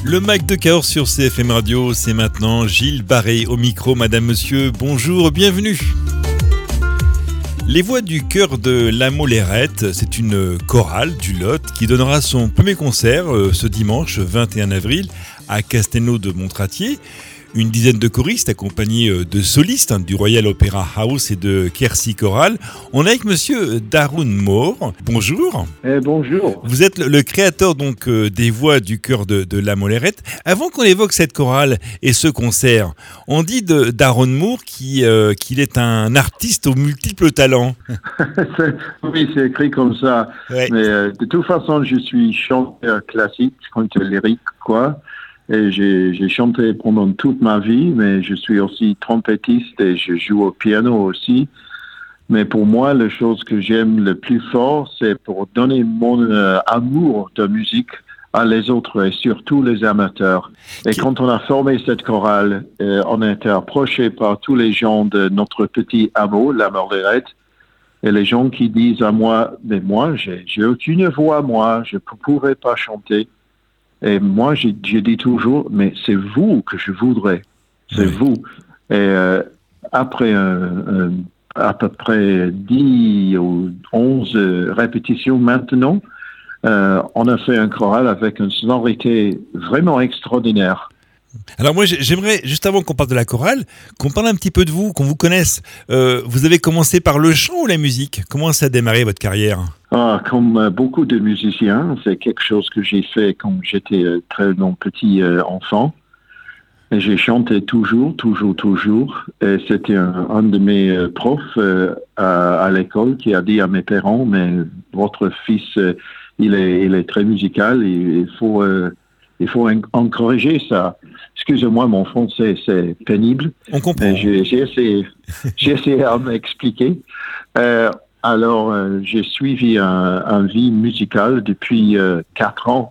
Le Mac de Cahors sur CFM Radio, c'est maintenant Gilles Barré au micro. Madame, monsieur, bonjour, bienvenue. Les Voix du Chœur de La Molerette, c'est une chorale du Lot qui donnera son premier concert ce dimanche 21 avril à Castelnau de Montratier. Une dizaine de choristes accompagnés de solistes du Royal Opera House et de Quercy Chorale. On est avec monsieur Darun Moore. Bonjour. Bonjour. Vous êtes le créateur donc des Voix du Chœur de La Molerette. Avant qu'on évoque cette chorale et ce concert, on dit de Darun Moore qu'il est un artiste aux multiples talents. Oui, c'est écrit comme ça. Ouais. Mais de toute façon, je suis chanteur classique, chanteur lyrique, quoi. Et j'ai chanté pendant toute ma vie, mais je suis aussi trompettiste et je joue au piano aussi. Mais pour moi, la chose que j'aime le plus fort, c'est pour donner mon amour de musique à les autres et surtout les amateurs. Et quand on a formé cette chorale, on a été approché par tous les gens de notre petit hameau, La Molerette, et les gens qui disent à moi, mais moi, j'ai aucune voix, moi, je ne pourrais pas chanter. Et moi, je dis toujours, mais c'est vous que je voudrais. C'est vous. Et après à peu près 10 ou 11 répétitions maintenant, on a fait un choral avec une sonorité vraiment extraordinaire. Alors moi, j'aimerais, juste avant qu'on parle de la chorale, qu'on parle un petit peu de vous, qu'on vous connaisse. Vous avez commencé par le chant ou la musique ? Comment ça a démarré votre carrière ? Comme beaucoup de musiciens, c'est quelque chose que j'ai fait quand j'étais très petit enfant. Et j'ai chanté toujours. Et c'était un de mes profs à l'école qui a dit à mes parents, mais votre fils, il est très musical, il faut encourager ça. Excusez-moi, mon français, c'est pénible. On comprend. J'ai essayé à m'expliquer. Alors, j'ai suivi un vie musicale depuis 4 ans.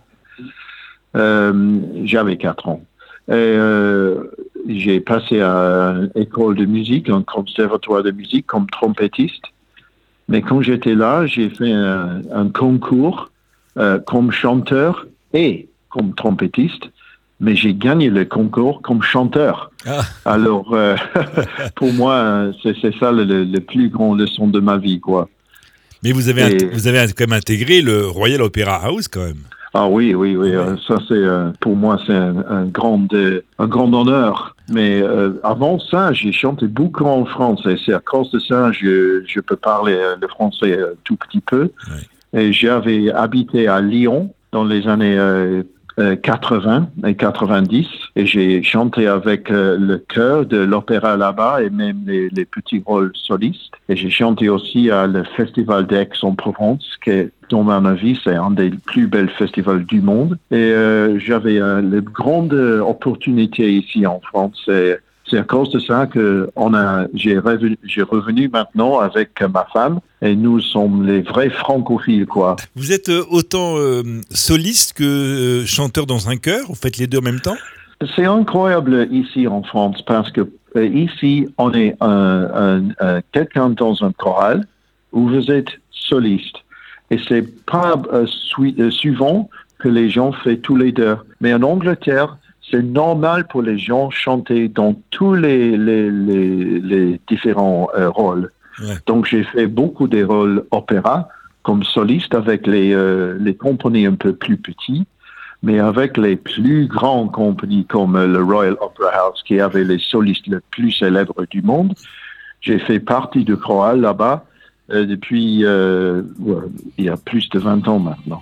J'avais 4 ans. Et j'ai passé à une école de musique, un conservatoire de musique comme trompettiste. Mais quand j'étais là, j'ai fait un concours comme chanteur et comme trompettiste. Mais j'ai gagné le concours comme chanteur. Ah. Alors, pour moi, c'est ça le plus grand leçon de ma vie, quoi. Mais vous avez quand même intégré le Royal Opera House, quand même. Ah oui. Ça, c'est pour moi, c'est un grand honneur. Mais avant ça, j'ai chanté beaucoup en France. Et c'est à cause de ça, je peux parler le français tout petit peu. Ouais. Et j'avais habité à Lyon dans les années 80 et 90 et j'ai chanté avec le chœur de l'opéra là-bas et même les petits rôles solistes. Et j'ai chanté aussi à le festival d'Aix-en-Provence qui, dans mon avis, c'est un des plus belles festivals du monde. Et j'avais une grande opportunité ici en France. C'est à cause de ça que j'ai revenu maintenant avec ma femme et nous sommes les vrais francophiles, quoi. Vous êtes autant soliste que chanteur dans un chœur? Vous faites les deux en même temps? C'est incroyable ici en France parce que ici, on est quelqu'un dans un choral où vous êtes soliste. Et c'est pas souvent que les gens font tous les deux. Mais en Angleterre, c'est normal pour les gens chanter dans tous les différents rôles. Ouais. Donc, j'ai fait beaucoup des rôles opéra comme soliste avec les compagnies un peu plus petits, mais avec les plus grandes compagnies comme le Royal Opera House qui avait les solistes les plus célèbres du monde. J'ai fait partie du choral là-bas depuis il y a plus de 20 ans maintenant.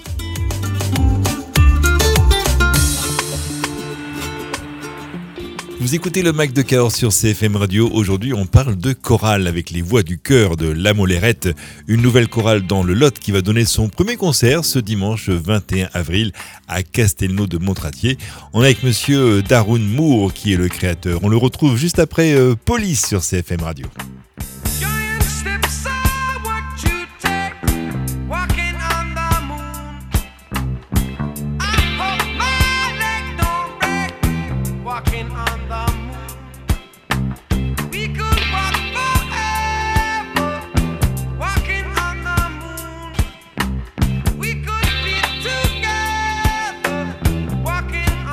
Vous écoutez le Mac de Cahors sur CFM Radio. Aujourd'hui, on parle de chorale avec les Voix du Chœur de La Molerette, une nouvelle chorale dans le Lot qui va donner son premier concert ce dimanche 21 avril à Castelnau de Montratier. On est avec monsieur Darun Moore qui est le créateur. On le retrouve juste après Police sur CFM Radio. We could be together, walking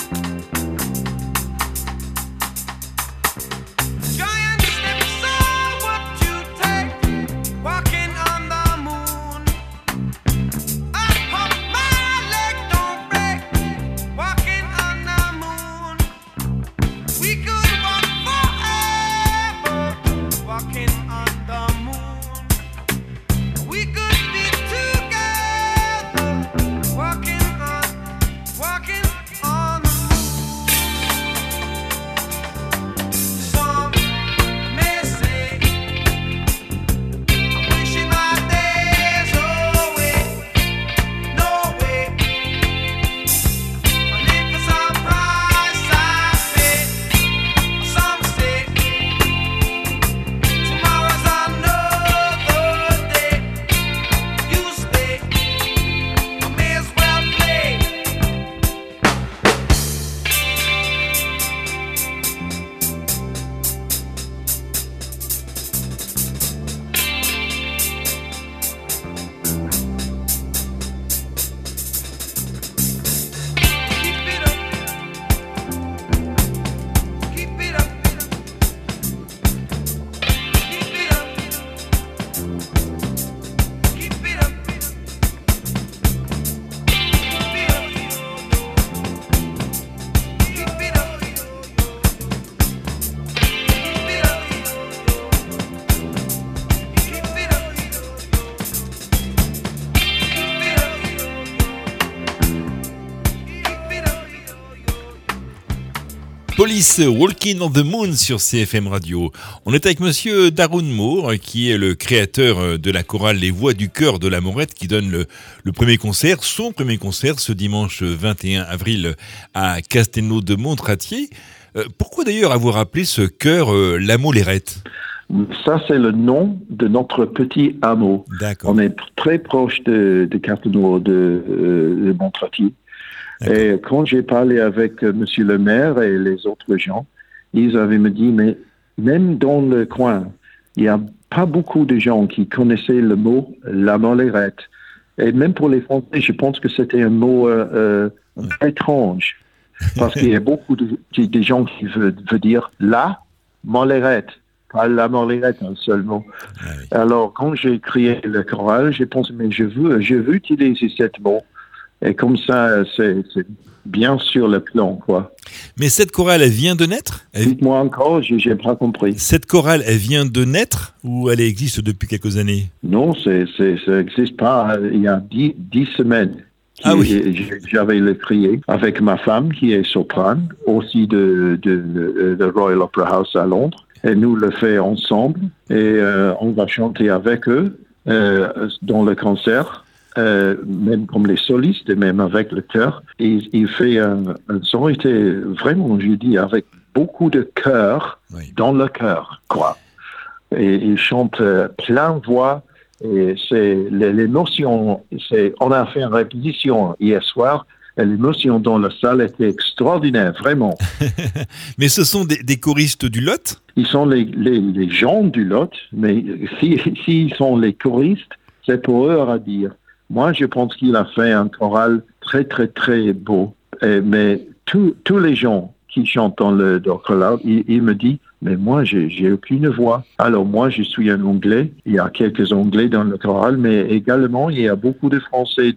Police, Walking on the Moon sur CFM Radio. On est avec monsieur Darun Moore, qui est le créateur de la chorale Les Voix du Cœur de la Morette, qui donne le premier concert, son premier concert, ce dimanche 21 avril à Castelnau de Montratier. Pourquoi d'ailleurs avoir appelé ce chœur La Molerette ? Ça, c'est le nom de notre petit hameau. D'accord. On est très proche de Castelnau de Montratier. D'accord. Et quand j'ai parlé avec monsieur le maire et les autres gens, ils avaient me dit, mais même dans le coin, il n'y a pas beaucoup de gens qui connaissaient le mot la molerette. Et même pour les Français, je pense que c'était un mot étrange. Parce qu'il y a beaucoup de gens qui veulent dire la molerette. Pas la molerette, un seul mot. Oui. Alors, quand j'ai créé le choral, j'ai pensé, mais je veux utiliser ce mot. Et comme ça, c'est bien sur le plan, quoi. Mais cette chorale, elle vient de naître ? Dites-moi encore, j'ai pas compris. Cette chorale, elle vient de naître ou elle existe depuis quelques années ? Non, ça n'existe pas. Il y a 10 semaines. J'avais le créé avec ma femme qui est soprane, aussi de Royal Opera House à Londres. Et nous le faisons ensemble et on va chanter avec eux dans le concert. Même comme les solistes et même avec le chœur. Il fait un son, était vraiment, je dis, avec beaucoup de cœur dans le cœur, quoi. Et il chante plein voix. Et c'est l'émotion. On a fait une répétition hier soir. Et l'émotion dans la salle était extraordinaire, vraiment. Mais ce sont des choristes du Lot ? Ils sont les gens du Lot, mais s'ils sont les choristes, c'est pour eux à dire. Moi, je pense qu'il a fait un choral très, très, très beau. Mais tous les gens qui chantent dans le choral, ils me disent, mais moi, j'ai aucune voix. Alors moi, je suis un Anglais. Il y a quelques Anglais dans le choral, mais également, il y a beaucoup de Français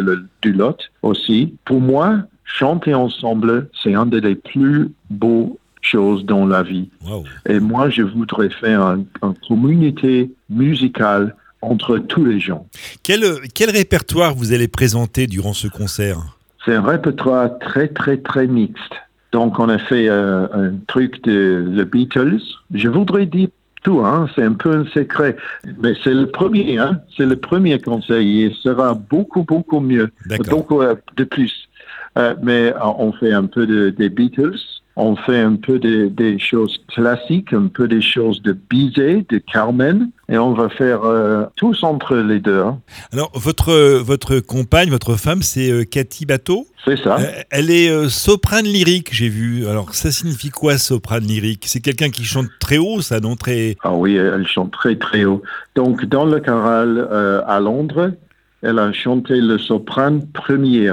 du Lot aussi. Pour moi, chanter ensemble, c'est une des plus beaux choses dans la vie. Wow. Et moi, je voudrais faire une communauté musicale entre tous les gens. Quel répertoire vous allez présenter durant ce concert ? C'est un répertoire très, très, très mixte. Donc, on a fait un truc de The Beatles. Je voudrais dire tout, c'est un peu un secret. Mais c'est le premier, c'est le premier concert. Il sera beaucoup, beaucoup mieux. D'accord. Beaucoup de plus. Mais on fait un peu des Beatles. On fait un peu des choses classiques, un peu des choses de Bizet, de Carmen, et on va faire tous entre les deux. Alors, votre compagne, votre femme, c'est Cathy Bateau ? C'est ça. Elle est soprane lyrique, j'ai vu. Alors, ça signifie quoi, soprane lyrique ? C'est quelqu'un qui chante très haut, ça, non ? Ah oui, elle chante très, très haut. Donc, dans le choral à Londres, elle a chanté le soprane première.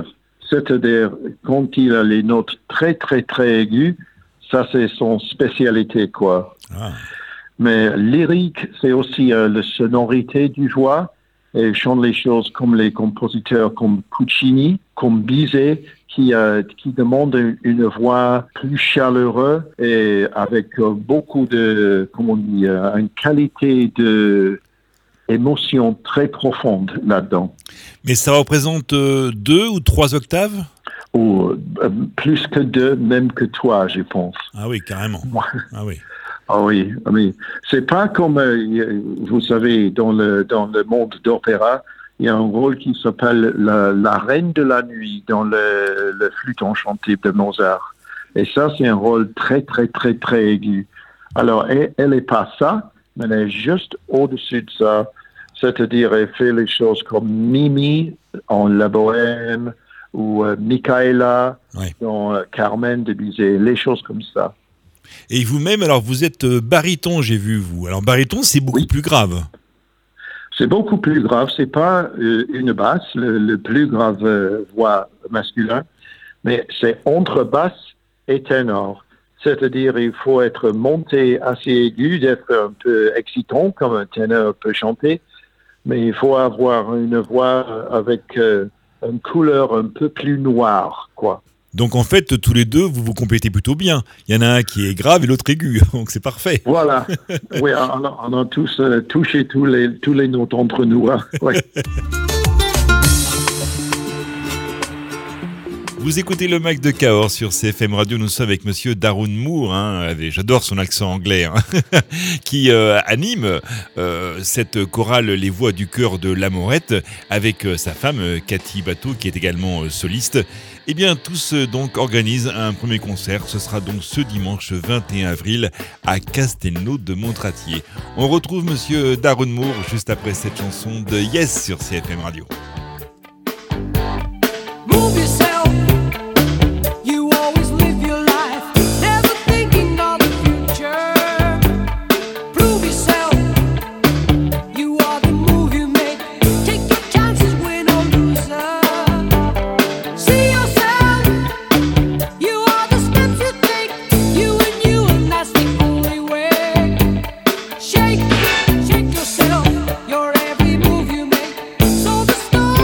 C'est-à-dire, quand il a les notes très, très, très aiguës, ça, c'est son spécialité, quoi. Ah. Mais lyrique, c'est aussi la sonorité du voix. Et il chante les choses comme les compositeurs comme Puccini, comme Bizet, qui demandent une voix plus chaleureuse et avec beaucoup de, comment on dit, une qualité de émotion très profonde là-dedans. Mais ça représente 2 ou 3 octaves? Ou plus que 2, même que 3, je pense. Ah oui, carrément. Ah oui. Ah oui, mais c'est pas comme, vous savez, dans le monde d'opéra, il y a un rôle qui s'appelle la reine de la nuit dans le flûte enchantée de Mozart. Et ça, c'est un rôle très, très, très, très aigu. Alors, elle n'est pas ça, mais elle est juste au-dessus de ça. C'est-à-dire, elle fait les choses comme Mimi en La Bohème ou Michaela dans Carmen de Bizet, les choses comme ça. Et vous-même, alors vous êtes baryton, j'ai vu vous. Alors baryton, c'est beaucoup plus grave. C'est beaucoup plus grave. C'est pas une basse, le plus grave voix masculin, mais c'est entre basse et ténor. C'est-à-dire, il faut être monté assez aigu, d'être un peu excitant, comme un ténor peut chanter, mais il faut avoir une voix avec une couleur un peu plus noire, quoi. Donc en fait, tous les deux, vous vous complétez plutôt bien. Il y en a un qui est grave et l'autre aigu, donc c'est parfait. Voilà. Oui, on a tous touché tous les notes entre nous. Hein. Oui. Vous écoutez le Mac de Cahors sur CFM Radio. Nous sommes avec monsieur Darun Moore, j'adore son accent anglais, qui anime cette chorale Les Voix du Cœur de l'Amorette avec sa femme Cathy Bateau, qui est également soliste. Eh bien, tous donc organisent un premier concert. Ce sera donc ce dimanche 21 avril à Castelnau de Montratier. On retrouve monsieur Darun Moore juste après cette chanson de Yes sur CFM Radio. Move yourself. You always live your life, never thinking of the future. Prove yourself. You are the move you make. Take your chances, win or loser. See yourself. You are the steps you take. You, and that's the only way. Shake yourself. Your every move you make. So the storm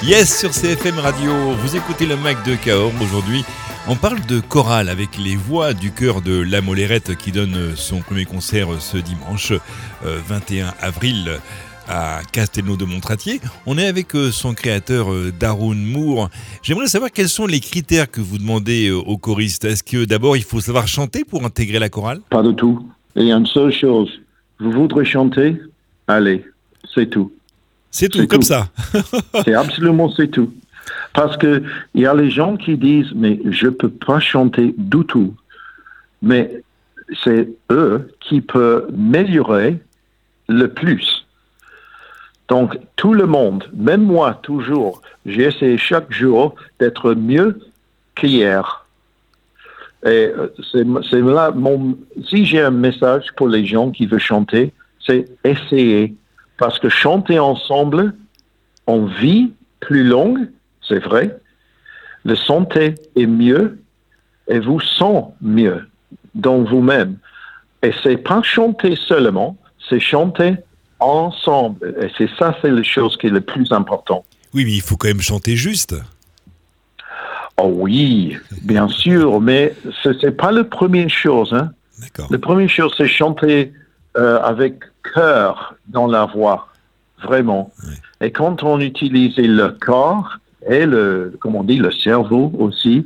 Yes, sur CFM Radio, vous écoutez le Mac de Cahors. Aujourd'hui, on parle de chorale avec les voix du chœur de La Molerette qui donne son premier concert ce dimanche 21 avril à Castelnau de Montratier. On est avec son créateur Darren Moore. J'aimerais savoir quels sont les critères que vous demandez aux choristes. Est-ce que d'abord il faut savoir chanter pour intégrer la chorale ? Pas du tout. Il y a une seule chose. Vous voudrez chanter ? Allez, c'est tout. C'est tout, C'est comme tout. ça. C'est tout. Parce que il y a les gens qui disent, mais je peux pas chanter du tout. Mais c'est eux qui peuvent améliorer le plus. Donc, tout le monde, même moi, toujours, j'ai essayé chaque jour d'être mieux qu'hier. Et c'est là, si j'ai un message pour les gens qui veulent chanter, c'est essayer. Parce que chanter ensemble, on vit plus longue, c'est vrai. Le santé est mieux et vous sentez mieux dans vous-même. Et c'est pas chanter seulement, c'est chanter ensemble. Et c'est la chose qui est le plus important. Oui, mais il faut quand même chanter juste. Oh oui, bien sûr, mais c'est pas la première chose. Hein. D'accord. La première chose, c'est chanter avec cœur dans la voix, vraiment. Oui. Et quand on utilise le corps et le cerveau aussi,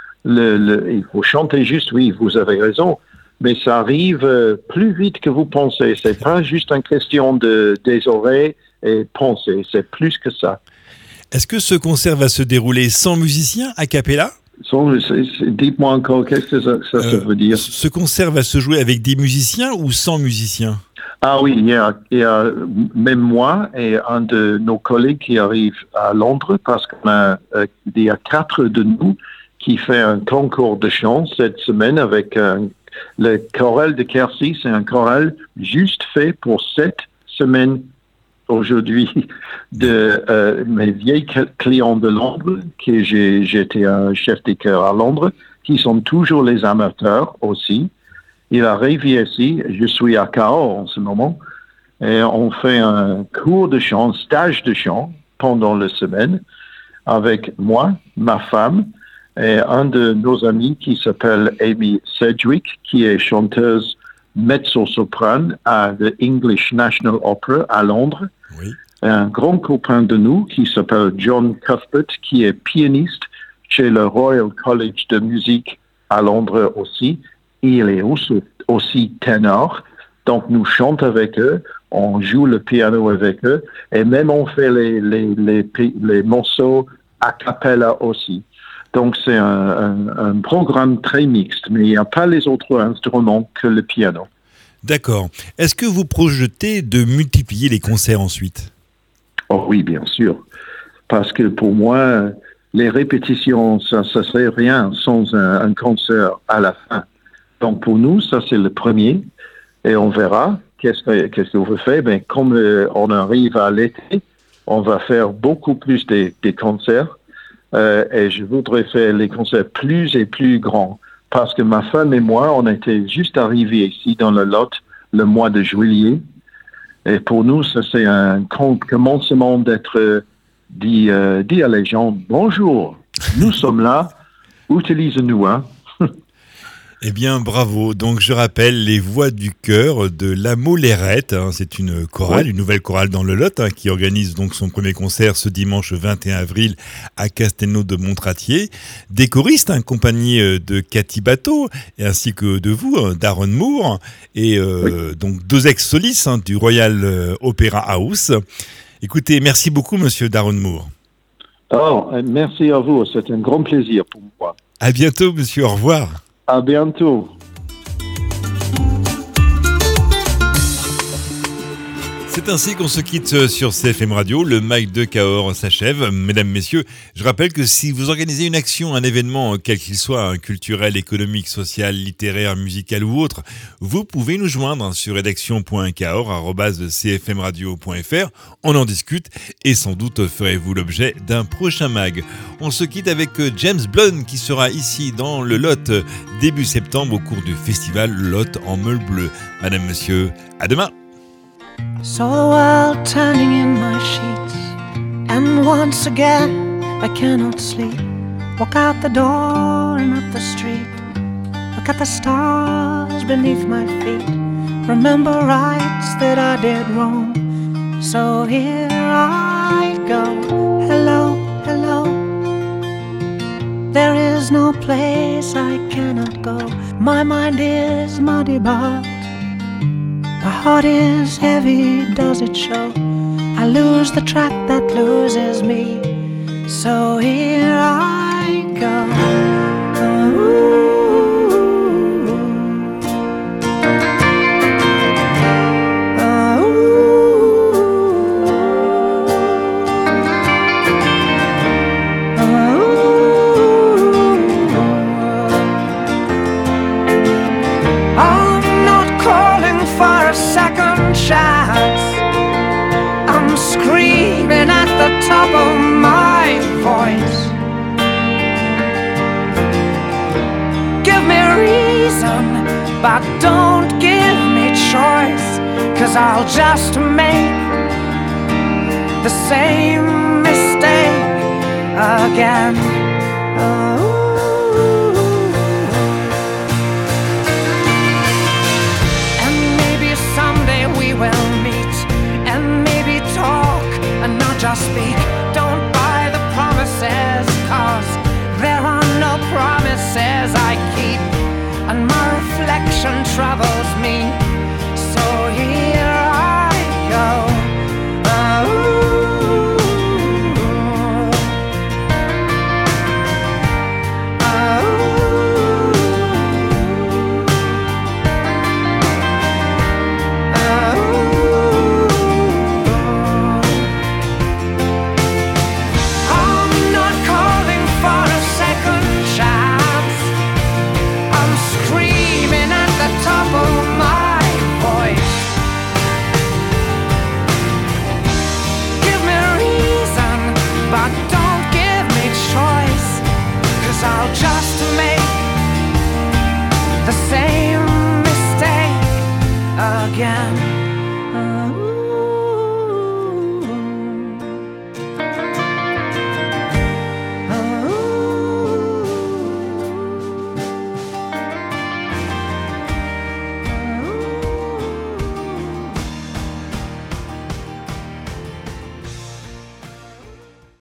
il faut chanter juste, oui, vous avez raison, mais ça arrive plus vite que vous pensez. C'est pas juste une question des oreilles et penser, c'est plus que ça. Est-ce que ce concert va se dérouler sans musiciens, a cappella ? Dites-moi encore, qu'est-ce que ça veut dire? Ce concert va se jouer avec des musiciens ou sans musiciens ? Ah oui, il y a même moi et un de nos collègues qui arrive à Londres parce qu'il y a 4 de nous qui fait un concours de chant cette semaine avec le chorale de Quercy. C'est un chorale juste fait pour cette semaine aujourd'hui de mes vieilles clients de Londres, que j'étais un chef de chœur à Londres, qui sont toujours les amateurs aussi. Il arrive ici, je suis à Cahors en ce moment, et on fait un cours de chant, stage de chant pendant la semaine avec moi, ma femme, et un de nos amis qui s'appelle Amy Sedgwick, qui est chanteuse mezzo-soprane à The English National Opera à Londres. Oui. Et un grand copain de nous qui s'appelle John Cuthbert, qui est pianiste chez le Royal College de musique à Londres aussi. Il est aussi ténor, donc nous chantons avec eux, on joue le piano avec eux, et même on fait les morceaux a cappella aussi. Donc c'est un programme très mixte, mais il n'y a pas les autres instruments que le piano. D'accord. Est-ce que vous projetez de multiplier les concerts ensuite ? Oh oui, bien sûr. Parce que pour moi, les répétitions, ça ne serait rien sans un concert à la fin. Donc pour nous, ça c'est le premier, et on verra qu'est-ce qu'on veut faire. Ben, comme on arrive à l'été, on va faire beaucoup plus des concerts, et je voudrais faire les concerts plus et plus grands, parce que ma femme et moi, on était juste arrivés ici dans le Lot le mois de juillet, et pour nous, ça c'est un commencement d'être dit à les gens, bonjour, nous sommes là, utilisez-nous, hein. Eh bien, bravo. Donc, je rappelle les voix du chœur de La Molerette. Hein, c'est une chorale, une nouvelle chorale dans le Lot, qui organise donc son premier concert ce dimanche 21 avril à Castelnau de Montratier. Des choristes accompagnés de Cathy Bateau, et ainsi que de vous, Darren Moore, et donc 2 ex-solistes du Royal Opera House. Écoutez, merci beaucoup, monsieur Darren Moore. Oh, merci à vous. C'est un grand plaisir pour moi. À bientôt, monsieur. Au revoir. À bientôt. C'est ainsi qu'on se quitte sur CFM Radio. Le Mac de Cahors s'achève. Mesdames, messieurs, je rappelle que si vous organisez une action, un événement, quel qu'il soit, culturel, économique, social, littéraire, musical ou autre, vous pouvez nous joindre sur rédaction.cahors@cfmradio.fr. On en discute et sans doute ferez-vous l'objet d'un prochain mag. On se quitte avec James Blunt qui sera ici dans le Lot début septembre au cours du festival Lot en meule bleue. Madame, monsieur, à demain. Saw the world turning in my sheets And once again I cannot sleep. Walk out the door and up the street. Look at the stars beneath my feet. Remember rights that I did wrong. So here I go. Hello, hello. There is no place I cannot go. My mind is muddy but my heart is heavy, does it show? I lose the track that loses me. So here I go. I'm not calling for a second chance. I'm screaming at the top of my voice. Give me reason, but don't give me choice. 'Cause I'll just make the same mistake again.